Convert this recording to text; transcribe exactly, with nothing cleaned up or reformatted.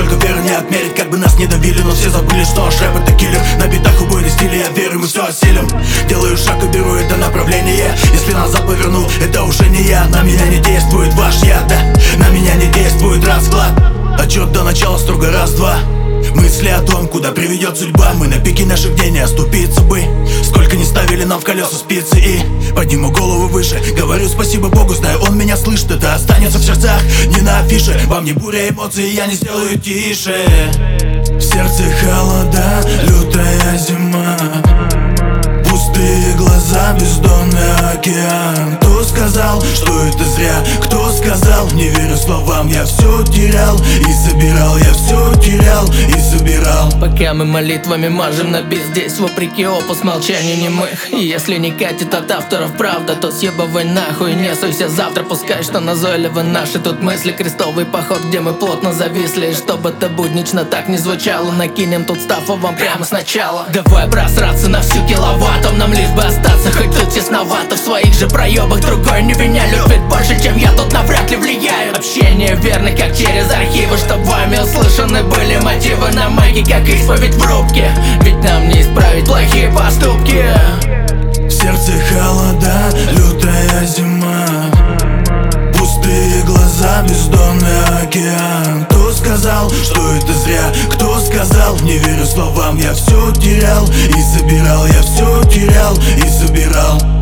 только веры не отмерить. Как бы нас не давили, но все забыли, что наш рэп это киллер. На битах убойный стиль, я верю, мы все осилим. Делаю шаг и беру это направление. Если назад поверну, это уже не я. На меня не действует ваш яд, да. На меня не действует расклад. Отчет до начала строго раз-два. Мысли о том, куда приведет судьба. Мы на пике наших дней, не оступиться бы. Сколько не ставили нам в колеса спицы. И подниму голову выше, говорю спасибо Богу, знаю, он меня слышит. Это останется в сердцах, не на афише. Во мне буря эмоций, я не сделаю тише. В сердце холода, лютая зима. Пустые глаза, бездонный океан. Кто сказал, что это зря? Кто сказал, не верю словам. Я все терял и собирал, я все терял и собирал. Пока мы молитвами мажем на бит здесь, вопреки опус молчания немых. И если не катит от авторов правда, то съебывай нахуй, не суйся завтра. Пускай что назойливы наши тут мысли. Крестовый поход, где мы плотно зависли. И чтобы это буднично так не звучало, накинем тут стафа вам прямо сначала. Давай просраться на всю киловаттом, нам лишь бы остаться, хоть тут тесновато. В своих же проебах другой не меня любит больше, чем я, тут навряд ли влияю. Общение верно, как через архивы, чтоб вами услышаны были мотивы на майке, как исповедь в рубке. Ведь нам не исправить плохие поступки. В сердце холода, лютая зима. Пустые глаза, бездонный океан. Кто сказал, что это зря? Кто сказал, не верю словам. Я все терял и собирал, я все терял и собирал.